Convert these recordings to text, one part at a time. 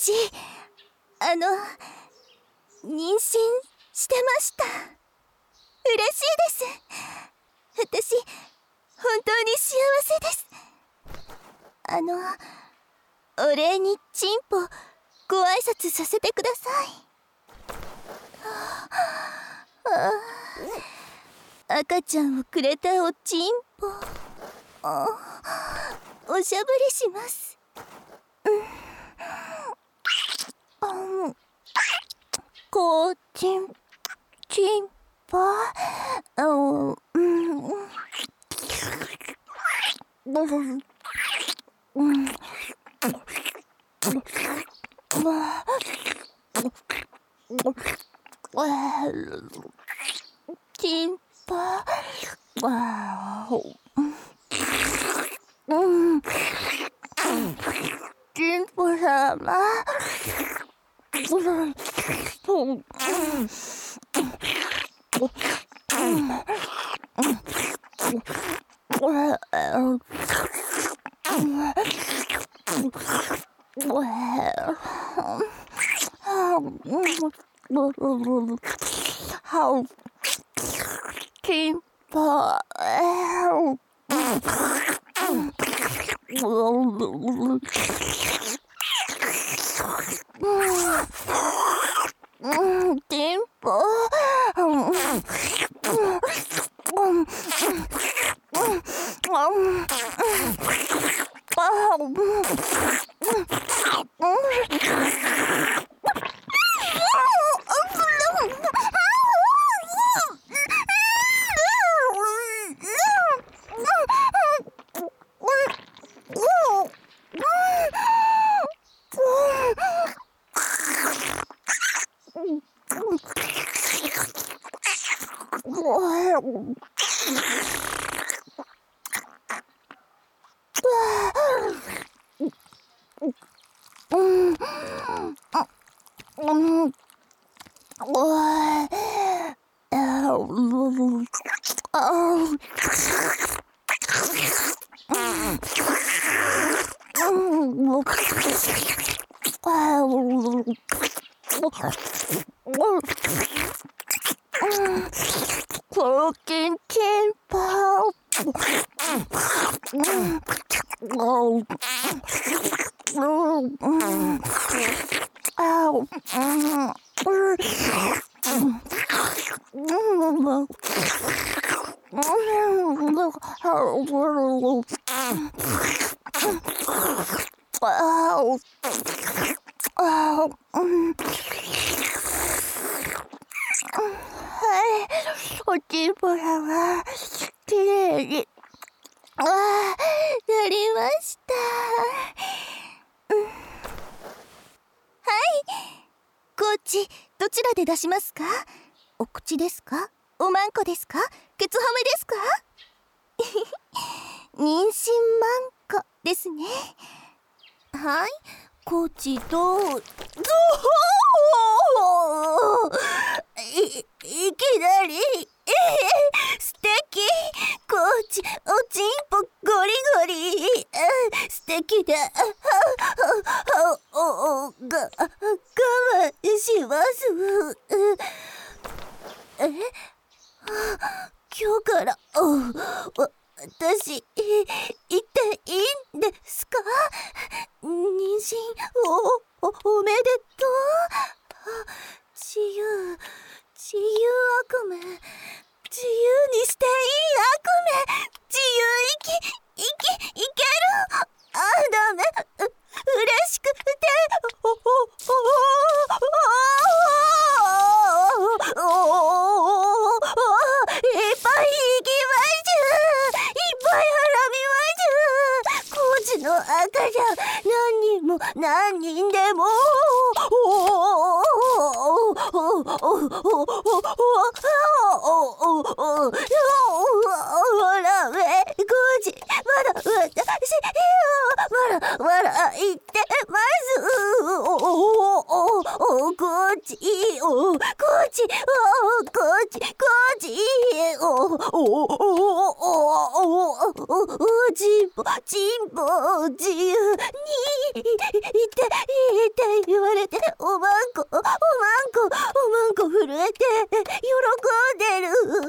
ち妊娠してました。嬉しいです。私本当に幸せです。お礼にチンポご挨拶させてください。赤ちゃんをくれたおチンポ、おしゃぶりします。こうチンポ、チンポ、チンポ様、チンポ、チンポ、コーキンチンポ、おチンポ様、きれいになりました。はい、コーチ、どちらで出しますか？お口ですか？おまんこですか？ケツハメですか？妊娠まんこですね。はい、コーチどうぞ。いきなり素敵。コーチ、おちんぽゴリゴリ、素敵だ。我慢します。今日から私行っていいんですか？妊娠おめでとう。自由悪夢、自由にしていい悪夢、自由いける。ダメ、嬉しくていっぱい行きましゅ、いっぱい花見ましゅ。コーチの赤ちゃん何人でもほらコーチ、まだ私笑ってます。 こっちこっちこっちちんぽ自由にいて言われておまんこ震えて喜んでるの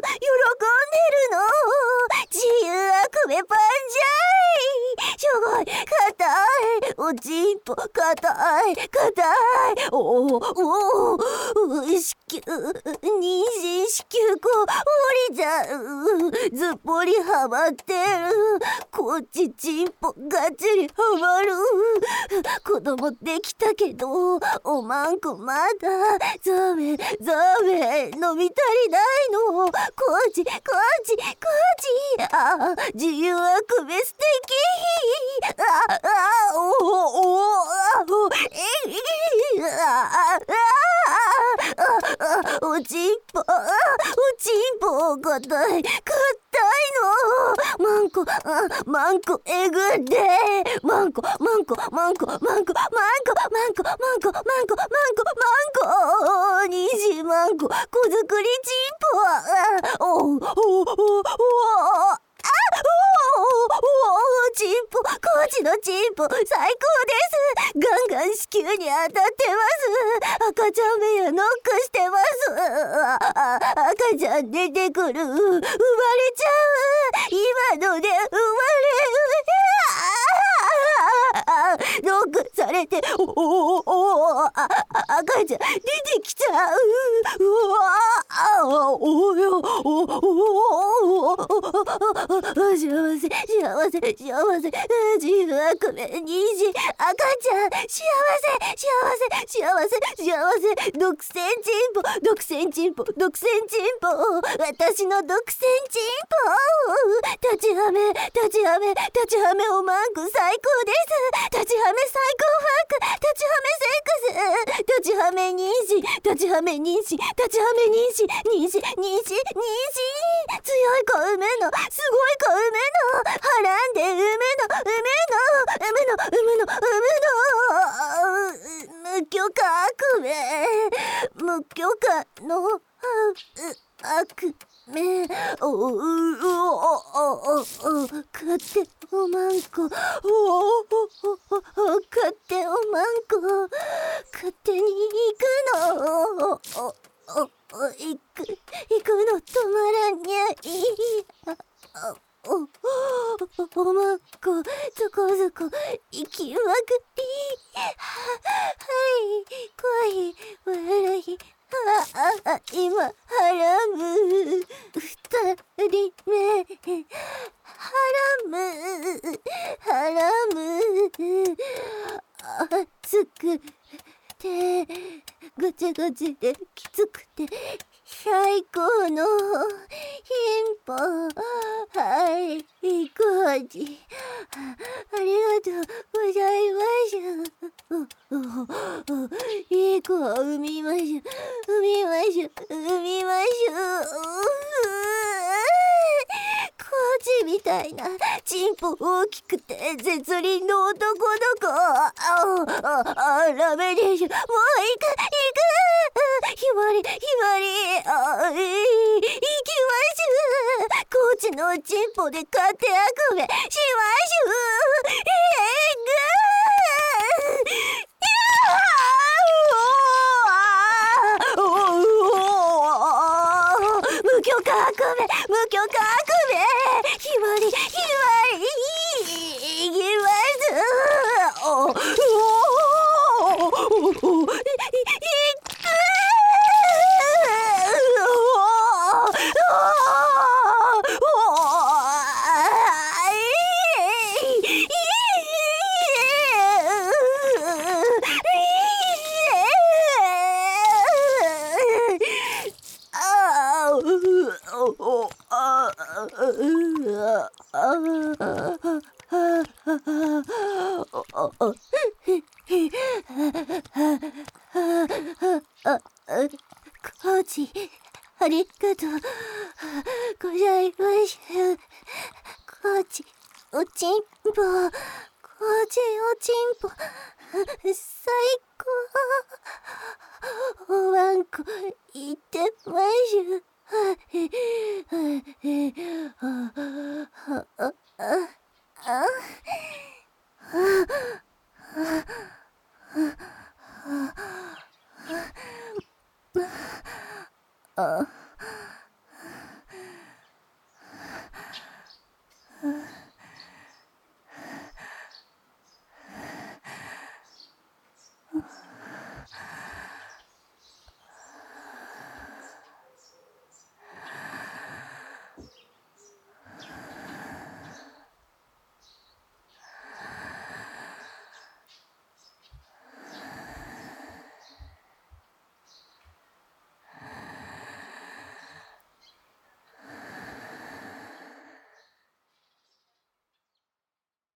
自由あくめパンじゃいしょぼい硬いおちんぽ硬い子宮妊娠子宮口折りちゃうずっぽりはまってるこっちちんぽがっちりはまる子供できたけどおまんこまだザメ飲み足りないのこっち自由あくめ素敵おちんぽ硬いのマンコえぐってマンコにじマンコ子作りちんぽちんぽこっちのちんぽ最高ですガン子宮に当たってます赤ちゃん目やノックしてます赤ちゃん出てくる生まれちゃう今ので生まれノックされて赤ちゃん出てきちゃう幸せ自由あくめ妊娠赤ちゃん幸せ独占チンポ私の独占チンポ立ちはめおまんこ最高です立ちはめ最高ファンク立ちはめセックス立ちはめ妊娠強い子産めのすごい子産めのはらんで産めの無許可悪め無許可の悪め勝手おまんこ勝手おまんこ勝手に行くの行くの止まらにゃいおまんこそこ行きまくりはい怖い笑い今ハラム二人目ハラム熱くてごちゃごちゃできつくて最高の貧乏はい工事ありがとうございますいい子を産みましょコーチみたいなチンポ大きくて絶倫の男の子ダメでしょもう行くひばり行きましょうコーチのチンポで勝手あくめしましょう無許可あくめひばり行きますコーチありがとうございます。コーチおちんぽコーチおちんぽ最高。ワンコいってまいる。